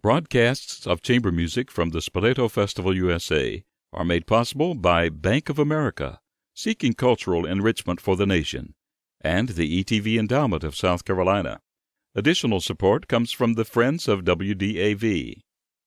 Broadcasts of chamber music from the Spoleto Festival USA are made possible by Bank of America, seeking cultural enrichment for the nation, and the ETV Endowment of South Carolina. Additional support comes from the Friends of WDAV.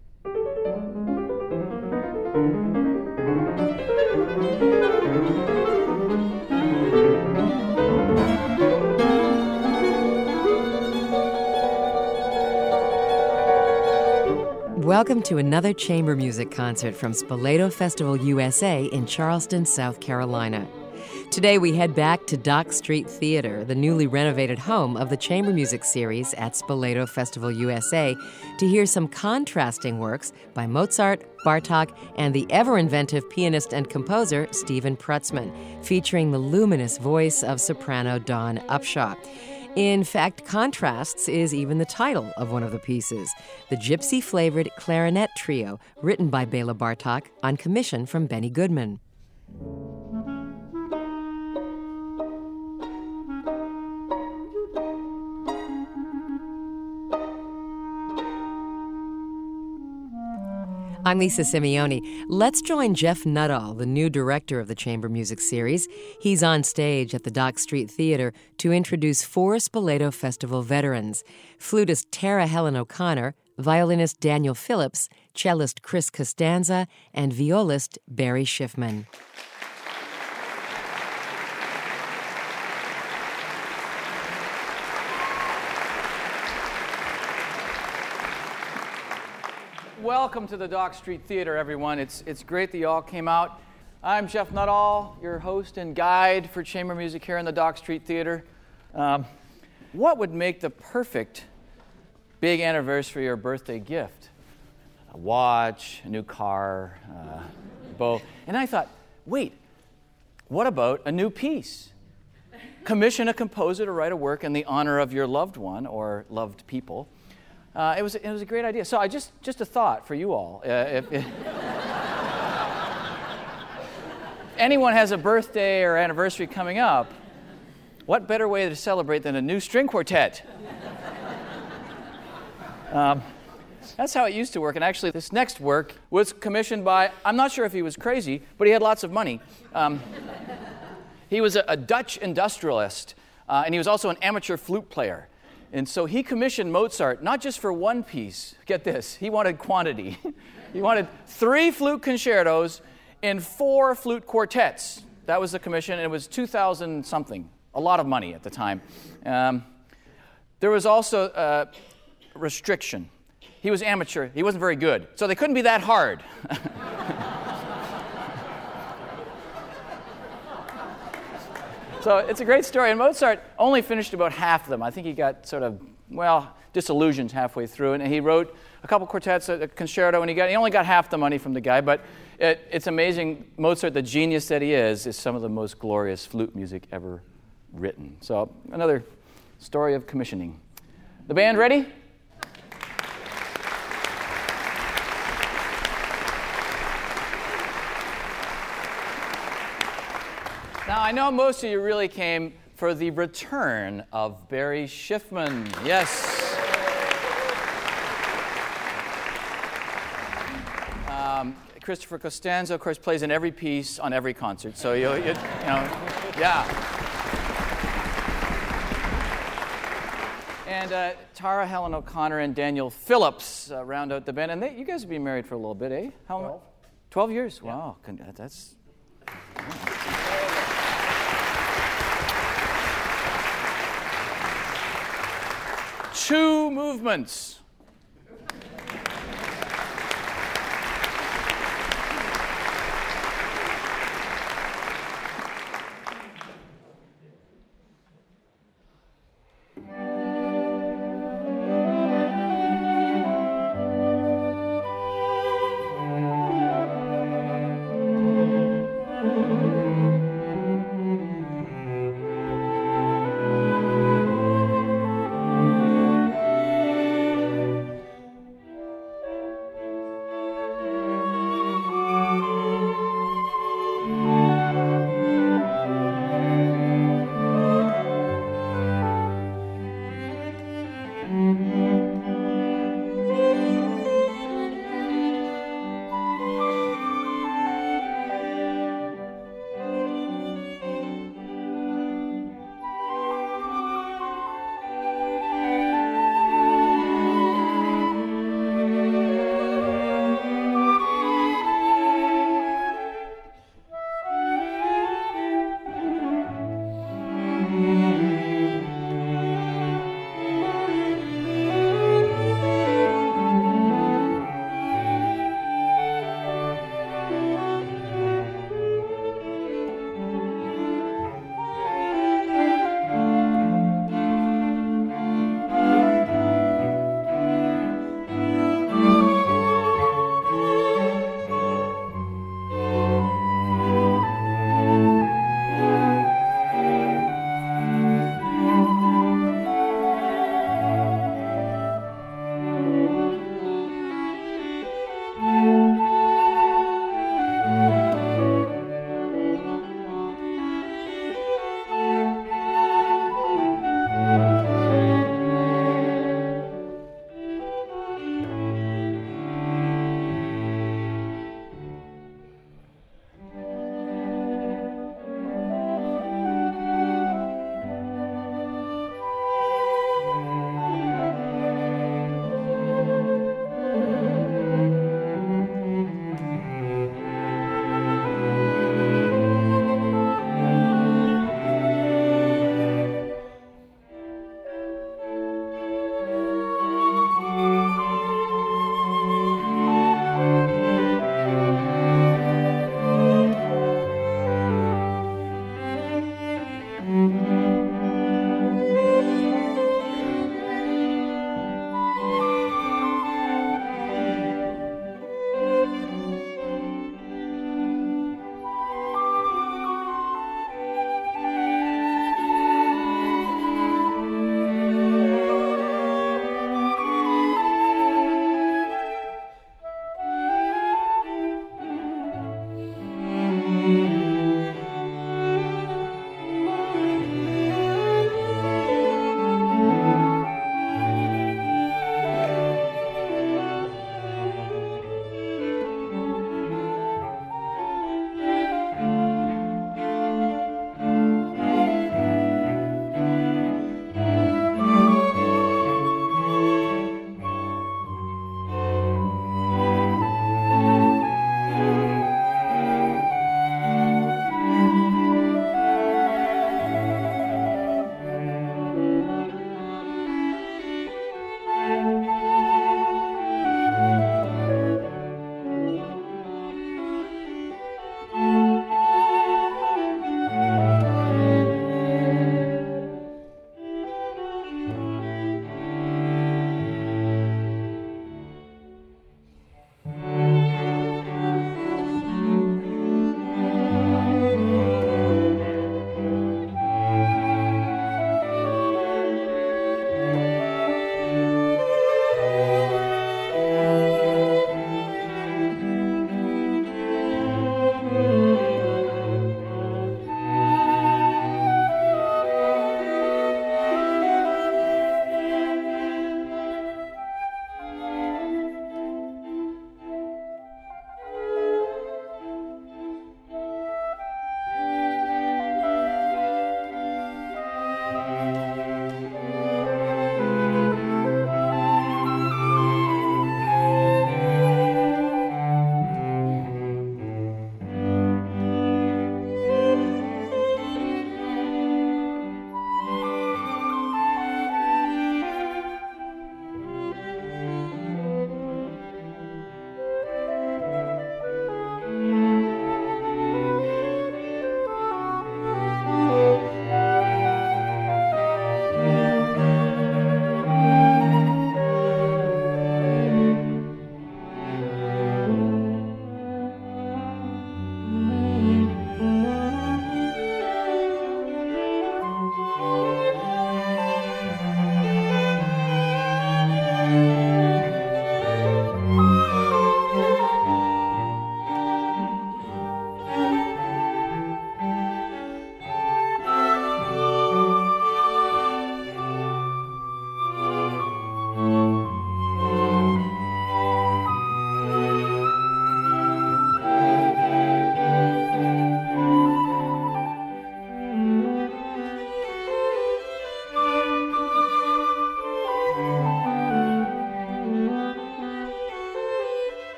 Welcome to another chamber music concert from Spoleto Festival USA in Charleston, South Carolina. Today we head back to Dock Street Theater, the newly renovated home of the chamber music series at Spoleto Festival USA, to hear some contrasting works by Mozart, Bartók, and the ever-inventive pianist and composer Stephen Prutzman, featuring the luminous voice of soprano Dawn Upshaw. In fact, Contrasts is even the title of one of the pieces, the gypsy-flavored clarinet trio written by Bela Bartók on commission from Benny Goodman. I'm Lisa Simeone. Let's join Jeff Nuttall, the new director of the Chamber Music Series. He's on stage at the Dock Street Theater to introduce 4 Spoleto Festival veterans: flutist Tara Helen O'Connor, violinist Daniel Phillips, cellist Chris Costanza, and violist Barry Schiffman. Welcome to the Dock Street Theater, everyone. It's great that you all came out. I'm Jeff Nuttall, your host and guide for chamber music here in the Dock Street Theater. What would make the perfect big anniversary or birthday gift? A watch, a new car, a bow. And I thought, wait, what about a new piece? Commission a composer to write a work in the honor of your loved one or loved people. It was a great idea. So I just a thought for you all. If anyone has a birthday or anniversary coming up, what better way to celebrate than a new string quartet? That's how it used to work. And actually, this next work was commissioned by, I'm not sure if he was crazy, but he had lots of money. He was a Dutch industrialist, and he was also an amateur flute player. And so he commissioned Mozart, not just for one piece. Get this, he wanted quantity. He wanted 3 flute concertos and 4 flute quartets. That was the commission, and it was 2,000 something, a lot of money at the time. There was also a restriction. He was amateur, he wasn't very good, so they couldn't be that hard. So it's a great story, and Mozart only finished about half of them. I think he got sort of, disillusioned halfway through, and he wrote a couple quartets, a concerto, and he only got half the money from the guy, but it's amazing. Mozart, the genius that he is some of the most glorious flute music ever written. So another story of commissioning. The band ready? Now, I know most of you really came for the return of Barry Schiffman. Yes. Christopher Costanza, of course, plays in every piece on every concert. So, yeah. And Tara Helen O'Connor and Daniel Phillips round out the band. And you guys have been married for a little bit, eh? How long? 12 years? Yeah. Wow. That's... Two movements.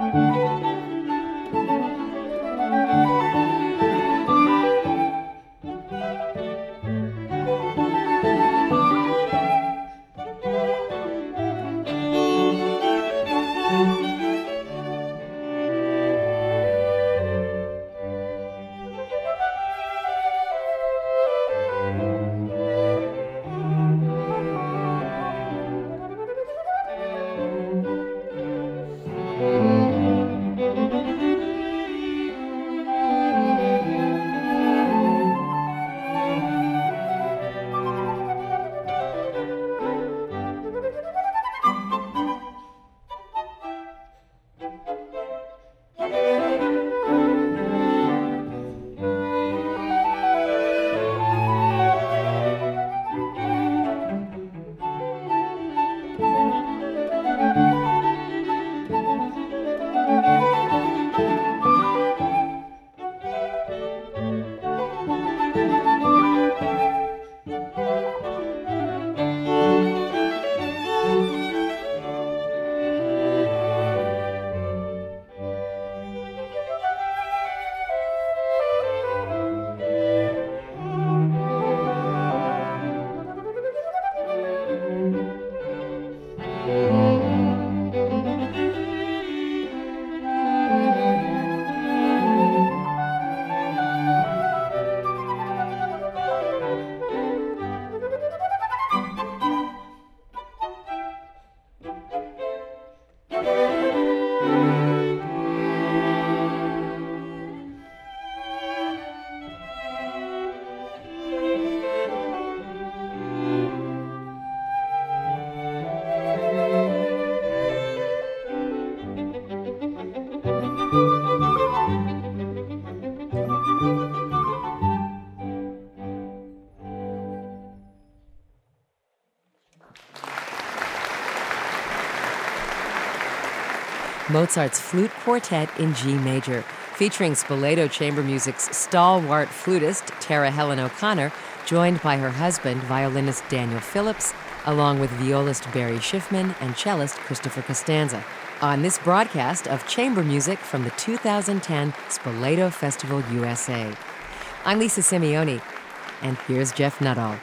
Mozart's Flute Quartet in G major, featuring Spoleto Chamber Music's stalwart flutist Tara Helen O'Connor, joined by her husband, violinist Daniel Phillips, along with violist Barry Schiffman and cellist Christopher Costanza, on this broadcast of chamber music from the 2010 Spoleto Festival USA. I'm Lisa Simeoni, and here's Jeff Nuttall.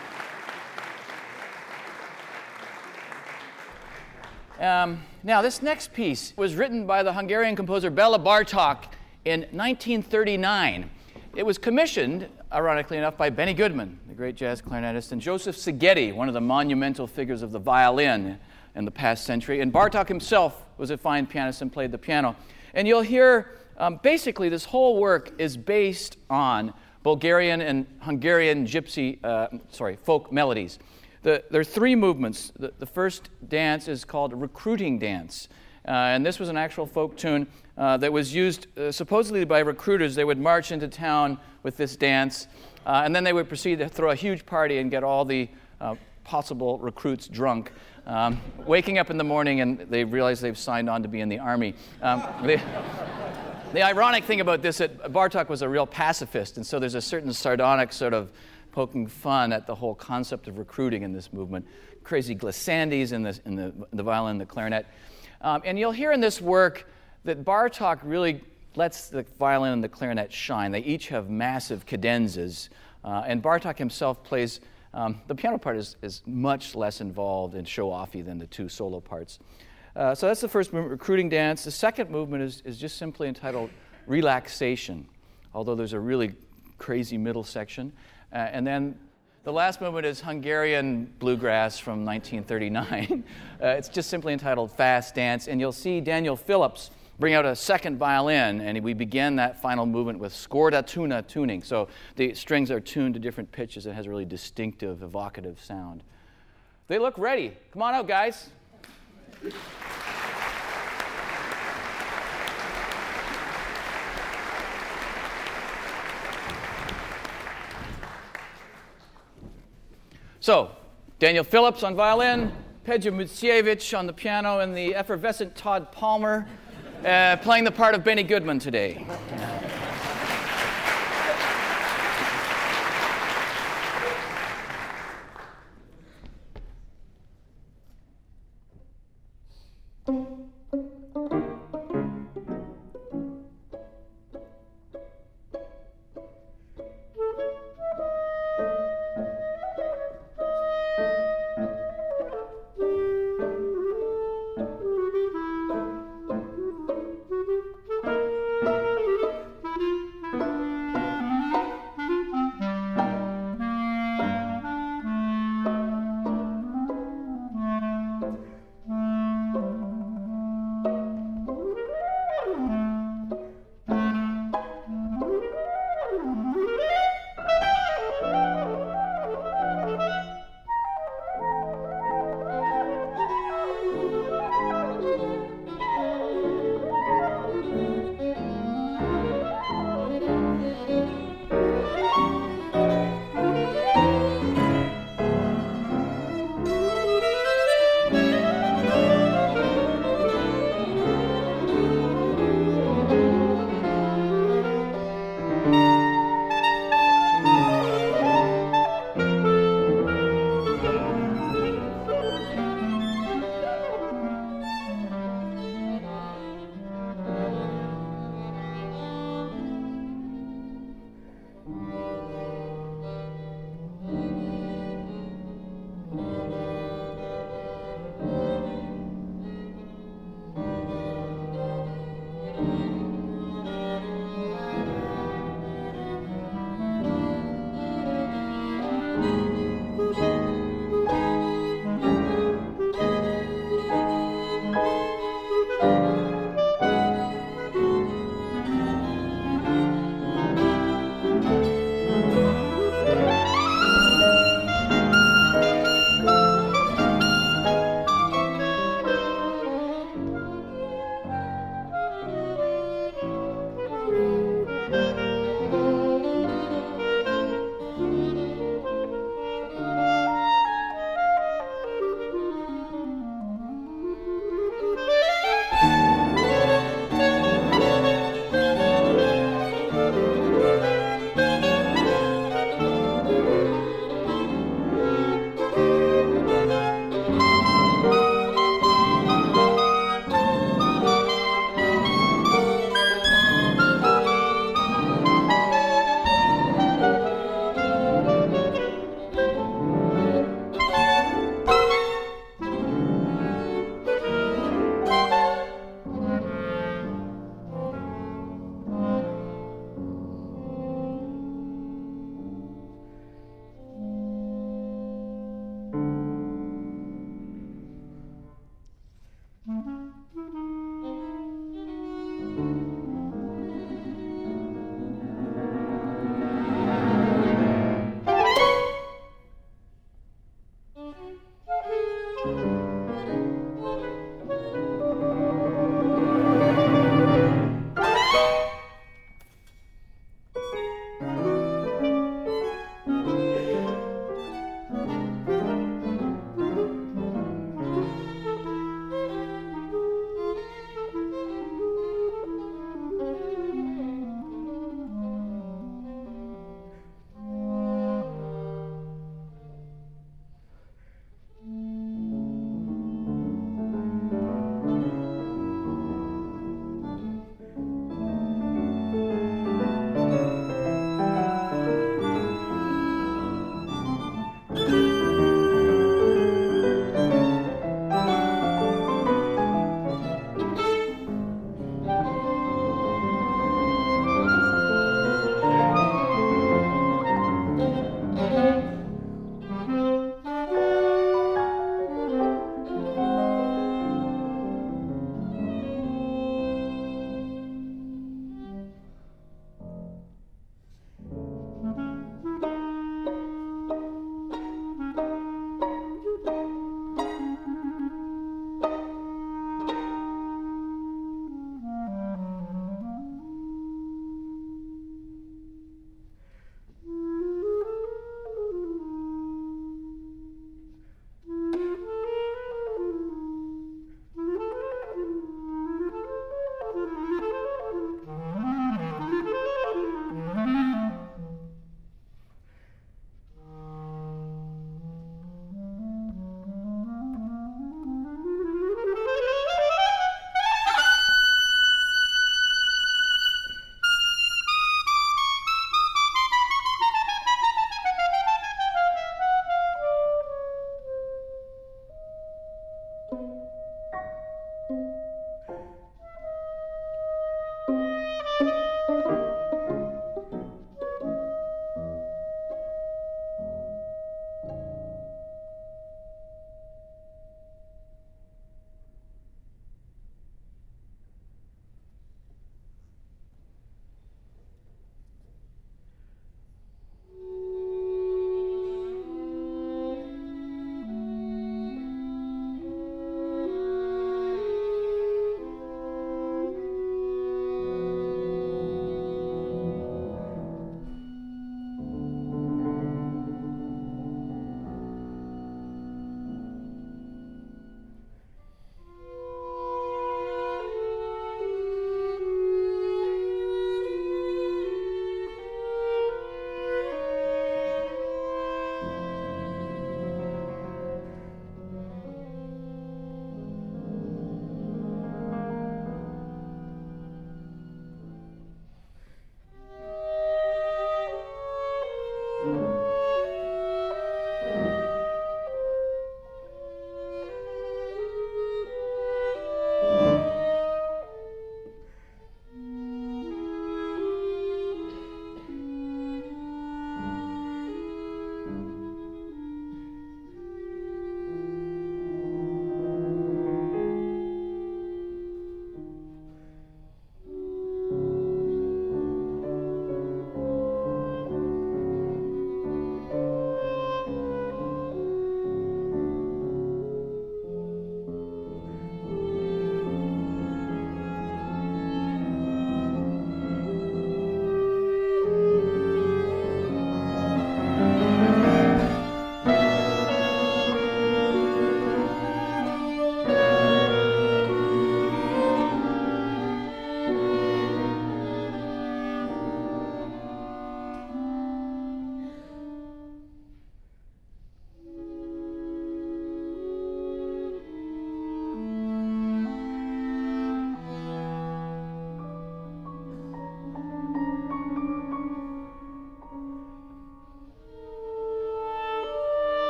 Now, this next piece was written by the Hungarian composer Bela Bartók in 1939. It was commissioned, ironically enough, by Benny Goodman, the great jazz clarinetist, and Joseph Szigeti, one of the monumental figures of the violin in the past century. And Bartók himself was a fine pianist and played the piano. And you'll hear, basically, this whole work is based on Bulgarian and Hungarian folk melodies. There are three movements. The first dance is called a recruiting dance. And this was an actual folk tune that was used supposedly by recruiters. They would march into town with this dance, and then they would proceed to throw a huge party and get all the possible recruits drunk. Waking up in the morning and they realize they've signed on to be in the army. The ironic thing about this, that Bartók was a real pacifist, and so there's a certain sardonic sort of poking fun at the whole concept of recruiting in this movement. Crazy glissandes in the violin and the clarinet. And you'll hear in this work that Bartók really lets the violin and the clarinet shine. They each have massive cadenzas. And Bartók himself plays, the piano part is much less involved and show-offy than the two solo parts. So that's the first movement, recruiting dance. The second movement is just simply entitled Relaxation, although there's a really crazy middle section. And then the last movement is Hungarian Bluegrass from 1939. It's just simply entitled Fast Dance. And you'll see Daniel Phillips bring out a second violin, and we begin that final movement with scorda tuna tuning. So the strings are tuned to different pitches. It has a really distinctive, evocative sound. They look ready. Come on out, guys. So, Daniel Phillips on violin, Pedro Mutsiewicz on the piano, and the effervescent Todd Palmer playing the part of Benny Goodman today.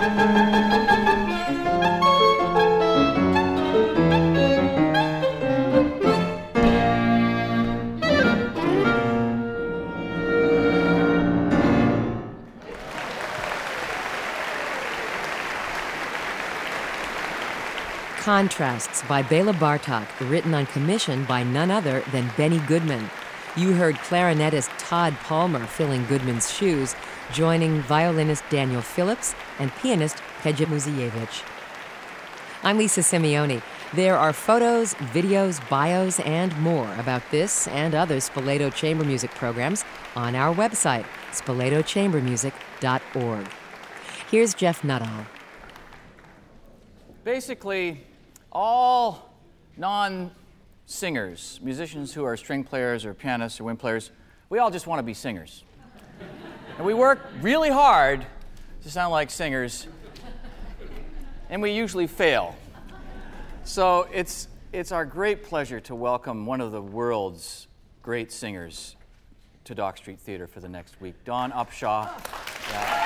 Contrasts by Bela Bartok, written on commission by none other than Benny Goodman. You heard clarinetist Todd Palmer filling Goodman's shoes, joining violinist Daniel Phillips and pianist Peja Muzievich. I'm Lisa Simeone. There are photos, videos, bios, and more about this and other Spoleto Chamber Music programs on our website, spoletochambermusic.org. Here's Jeff Nuttall. Basically, all non-singers, musicians who are string players or pianists or wind players, we all just want to be singers. And we work really hard to sound like singers, and we usually fail. So it's our great pleasure to welcome one of the world's great singers to Dock Street Theater for the next week, Dawn Upshaw. Yeah.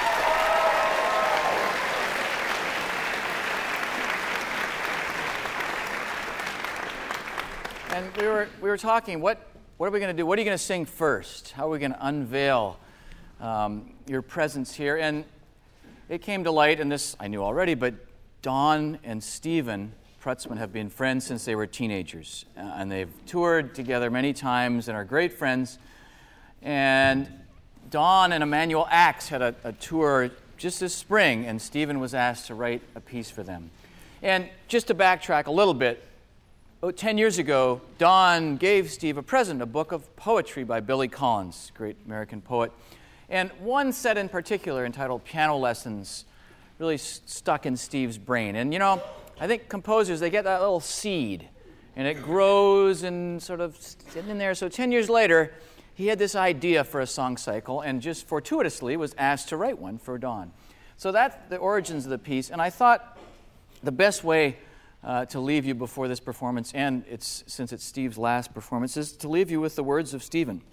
And we were talking, what are we going to do? What are you going to sing first? How are we going to unveil your presence here? And it came to light, and this I knew already, but Dawn and Stephen Prutzman have been friends since they were teenagers. And they've toured together many times and are great friends. And Dawn and Emmanuel Axe had a tour just this spring, and Stephen was asked to write a piece for them. And just to backtrack a little bit, 10 years ago, Dawn gave Steve a present, a book of poetry by Billy Collins, great American poet. And one set in particular, entitled Piano Lessons, really stuck in Steve's brain. And you know, I think composers, they get that little seed, and it grows and sort of sits in there. So 10 years later, he had this idea for a song cycle, and just fortuitously was asked to write one for Dawn. So that's the origins of the piece, and I thought the best way to leave you before this performance, and since it's Steve's last performance, is to leave you with the words of Stephen.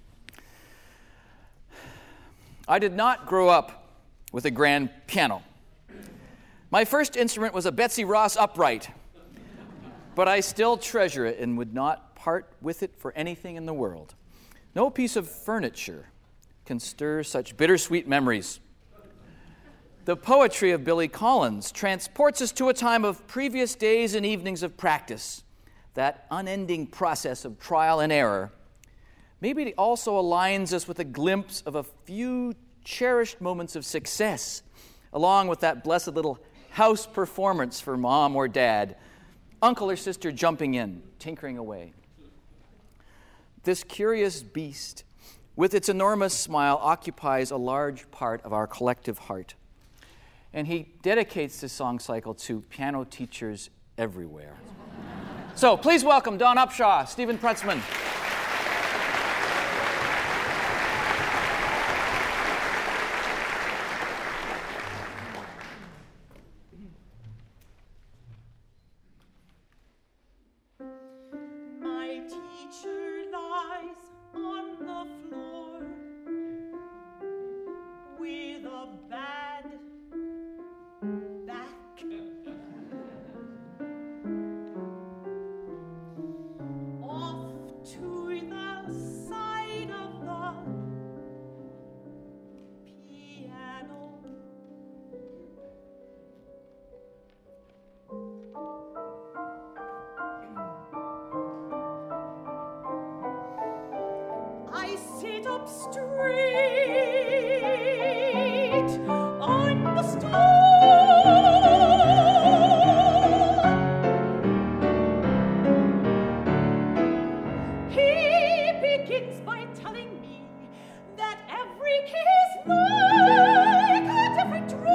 I did not grow up with a grand piano. My first instrument was a Betsy Ross upright, but I still treasure it and would not part with it for anything in the world. No piece of furniture can stir such bittersweet memories. The poetry of Billy Collins transports us to a time of previous days and evenings of practice, that unending process of trial and error. Maybe it also aligns us with a glimpse of a few cherished moments of success, along with that blessed little house performance for mom or dad, uncle or sister jumping in, tinkering away. This curious beast, with its enormous smile, occupies a large part of our collective heart. And he dedicates this song cycle to piano teachers everywhere. So please welcome Dawn Upshaw, Stephen Prutzman. My teacher lies on the floor with a bad back. Off to the side of the piano. I sit up straight on the stool. He begins by telling me that every key is like a different drum.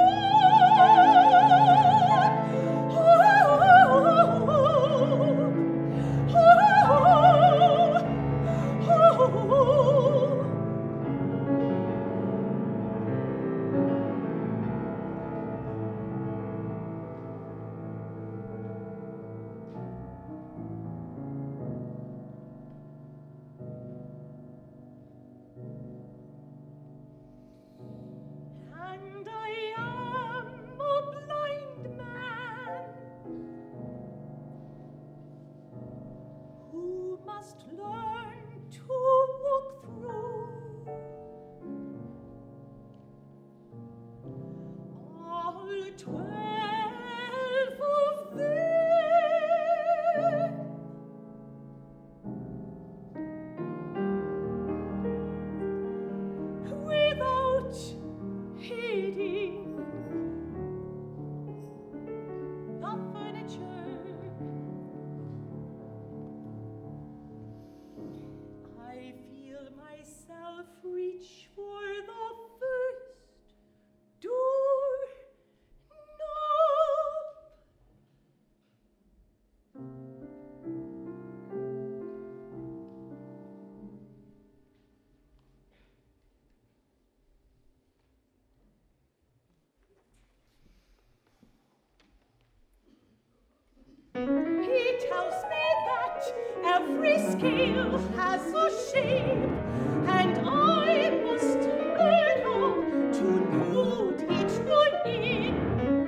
every scale has a shape, and I must learn how to note each one in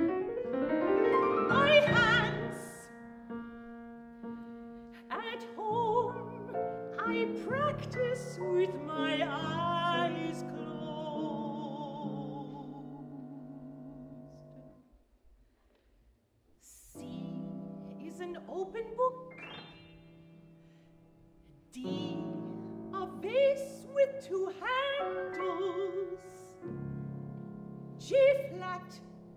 my hands. At home, I practice with my eyes closed. C is an open book. D, a vase with two handles. G flat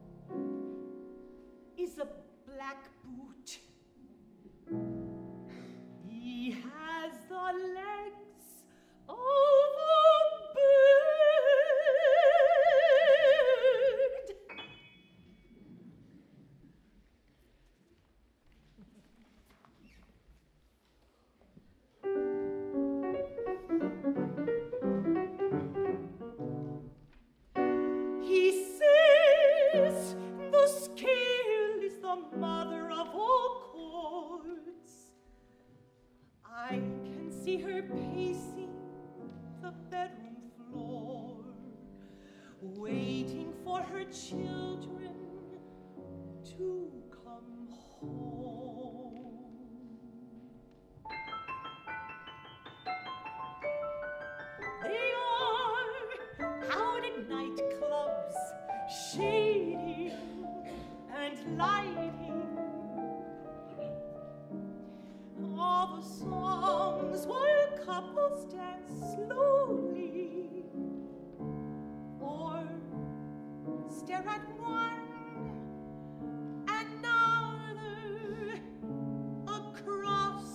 is a black boot. He has the legs of a bird. He says the scale is the mother of all chords. I can see her pacing the bedroom floor, waiting for her children to come home. They are out at nightclubs, shading and lighting all the songs while couples dance slowly or stare at one another across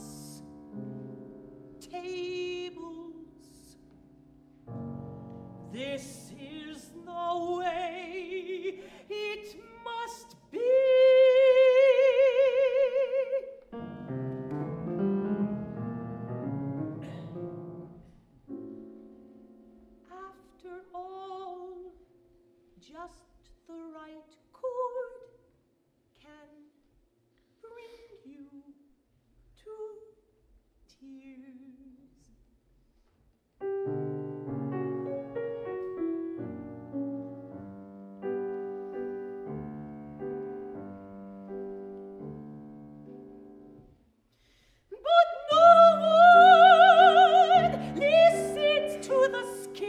tables. This is the way it must be. After all, just the right chord can bring you to tears. But no one listens to the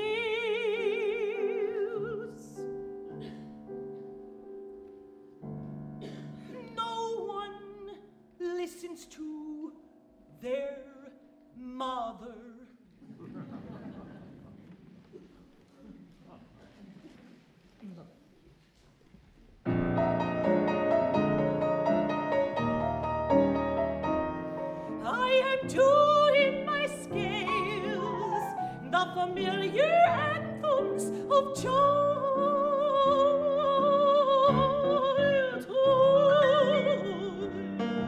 scales. No one listens to their mother. I am doing my scales, the familiar anthems of childhood.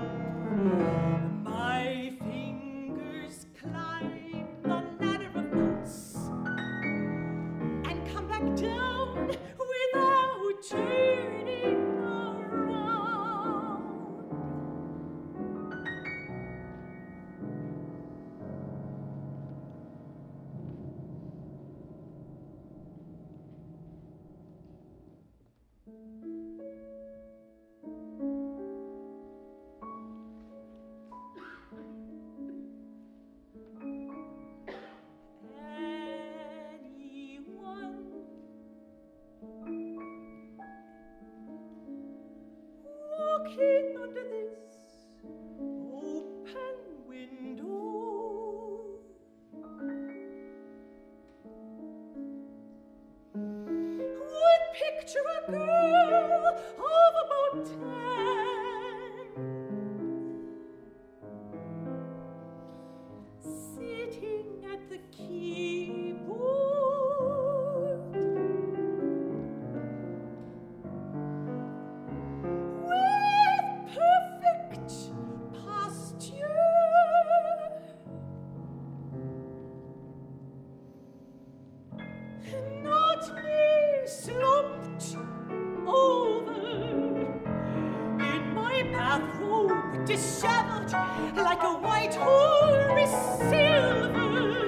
My fingers climb the ladder of notes and come back down without turning around. Anyone walking under this open window would picture a girl of about 10 sitting at the keyboard with perfect posture, not me slumped over in my bathrobe, disheveled like a white horse. silver.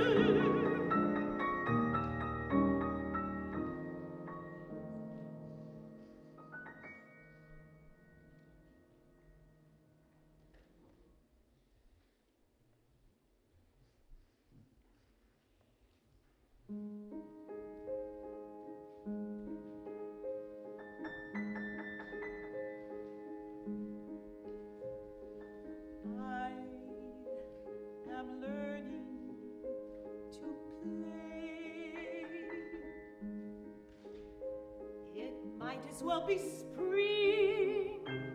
I am learning to play. It might as well be spring.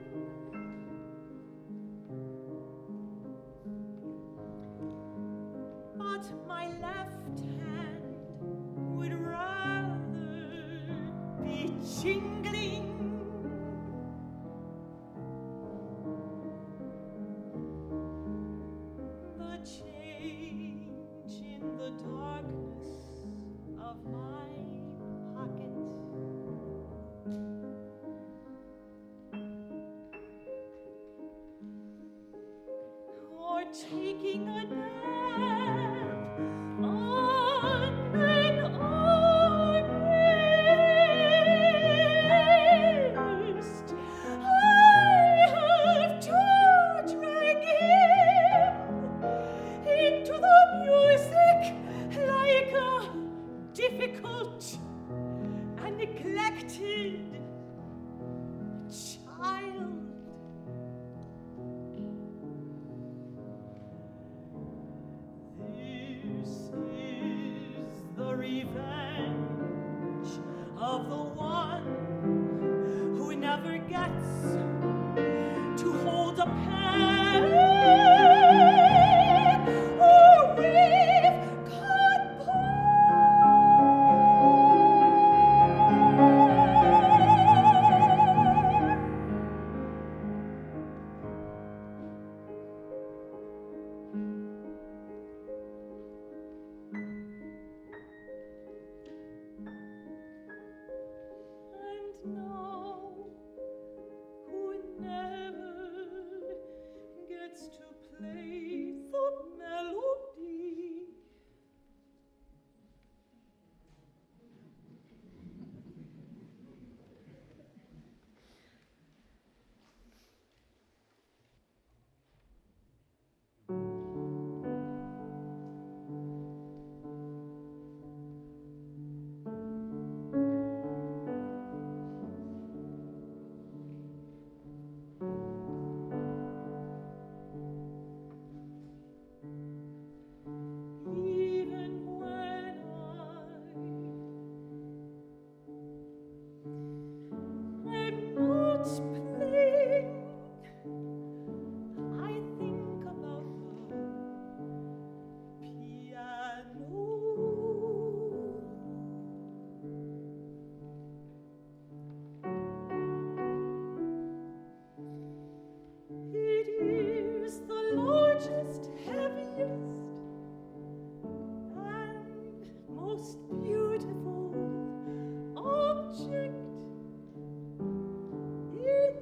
But my left hand would rather be jingling. The change in the darkness of my pocket. Or taking a nap on an armrest. I have to drag him into the music like a difficult and neglected child. This is the revenge of the one who never gets to hold a pen. Oh, we've got And now, who never gets to play the melody? Even when I'm not playing, I think about the piano. It is the largest, heaviest, and most beautiful object in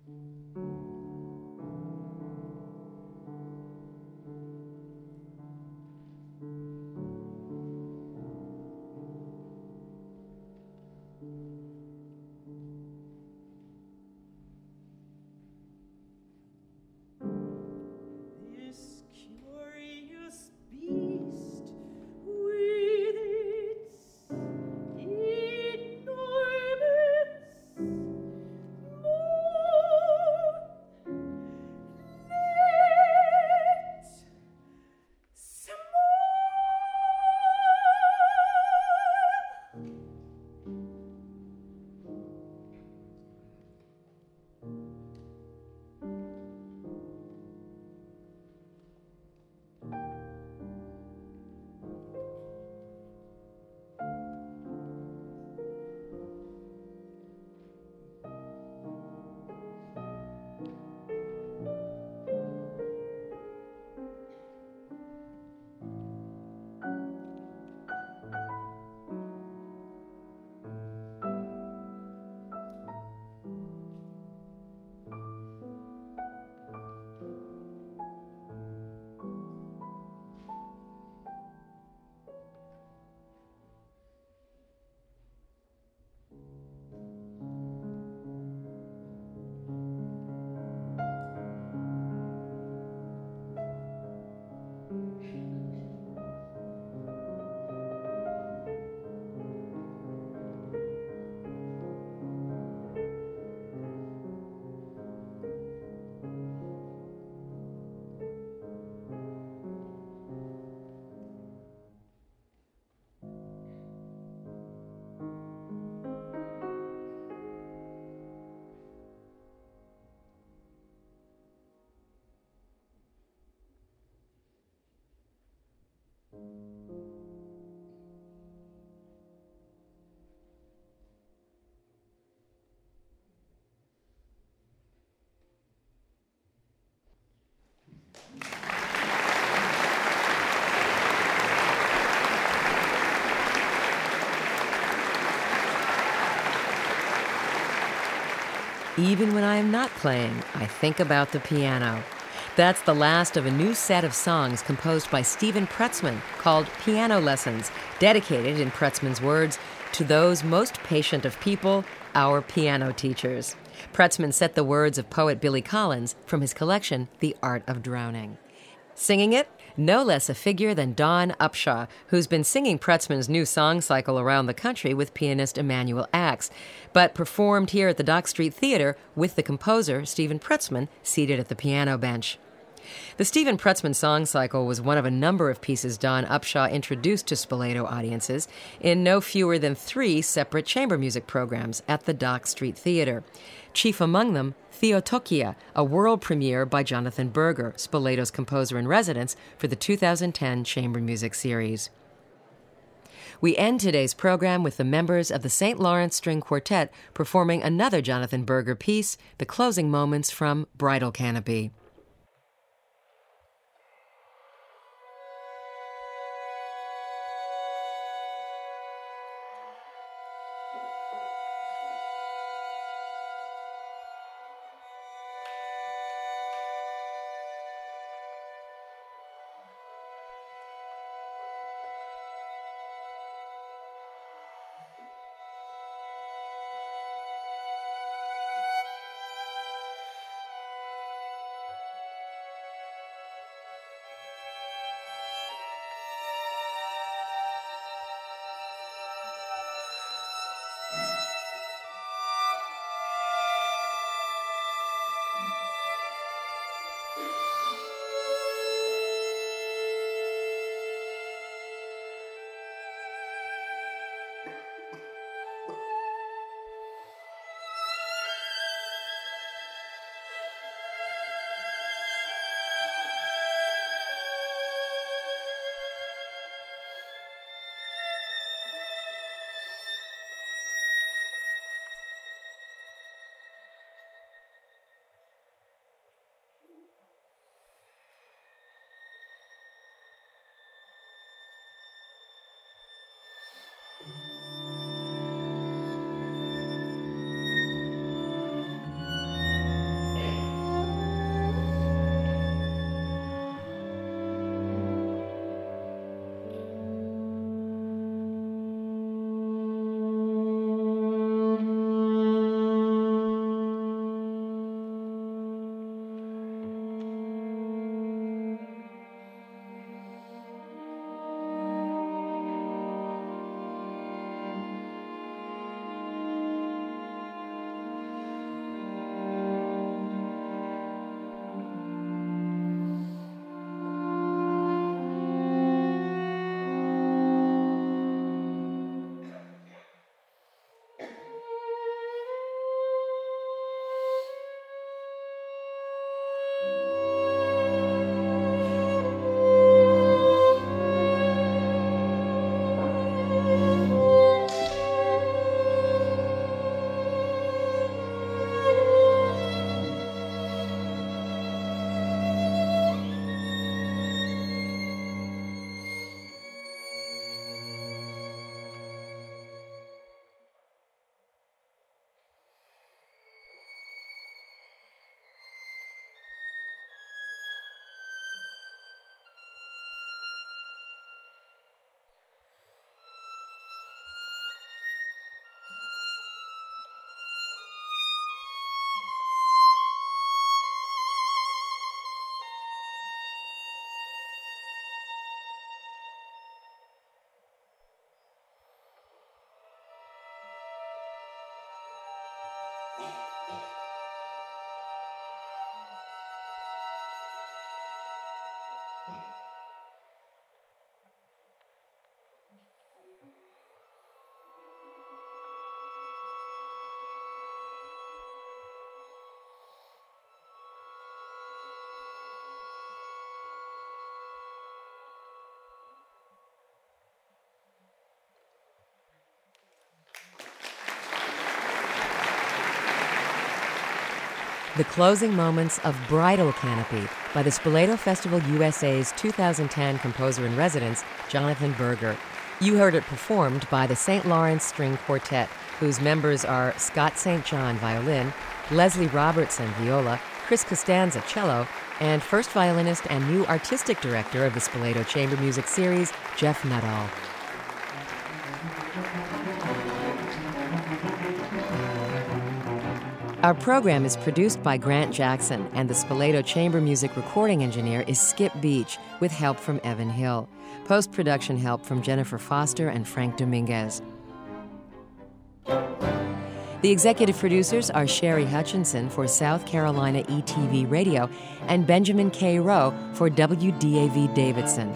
This curious beast with its enormous Even when I am not playing, I think about the piano. That's the last of a new set of songs composed by Stephen Pretzman called Piano Lessons, dedicated, in Pretzman's words, to those most patient of people, our piano teachers. Pretzman set the words of poet Billy Collins from his collection, The Art of Drowning. Singing it, no less a figure than Dawn Upshaw, who's been singing Pretzman's new song cycle around the country with pianist Emanuel Axe, but performed here at the Dock Street Theater with the composer, Stephen Pretzman, seated at the piano bench. The Stephen Pretzman song cycle was one of a number of pieces Dawn Upshaw introduced to Spoleto audiences in no fewer than 3 separate chamber music programs at the Dock Street Theater. Chief among them, Theotokia, a world premiere by Jonathan Berger, Spoleto's composer-in-residence for the 2010 Chamber Music Series. We end today's program with the members of the St. Lawrence String Quartet performing another Jonathan Berger piece, the closing moments from Bridal Canopy. The closing moments of Bridal Canopy by the Spoleto Festival USA's 2010 composer-in-residence, Jonathan Berger. You heard it performed by the St. Lawrence String Quartet, whose members are Scott St. John, violin, Leslie Robertson, viola, Chris Costanza, cello, and first violinist and new artistic director of the Spoleto Chamber Music Series, Jeff Nuttall. Our program is produced by Grant Jackson, and the Spoleto Chamber Music recording engineer is Skip Beach, with help from Evan Hill. Post-production help from Jennifer Foster and Frank Dominguez. The executive producers are Sherry Hutchinson for South Carolina ETV Radio and Benjamin K. Rowe for WDAV Davidson.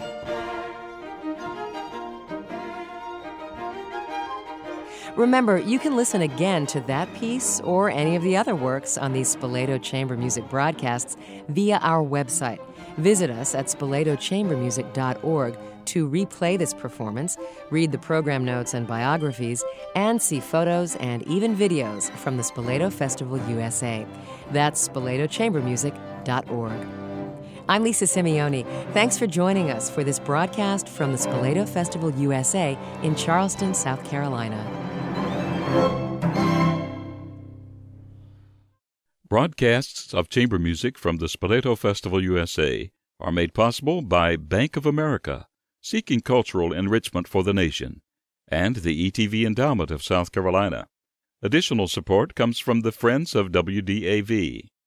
Remember, you can listen again to that piece or any of the other works on these Spoleto Chamber Music broadcasts via our website. Visit us at spoletochambermusic.org to replay this performance, read the program notes and biographies, and see photos and even videos from the Spoleto Festival USA. That's spoletochambermusic.org. I'm Lisa Simeone. Thanks for joining us for this broadcast from the Spoleto Festival USA in Charleston, South Carolina. Broadcasts of chamber music from the Spoleto Festival USA are made possible by Bank of America, seeking cultural enrichment for the nation, and the ETV Endowment of South Carolina. Additional support comes from the Friends of WDAV.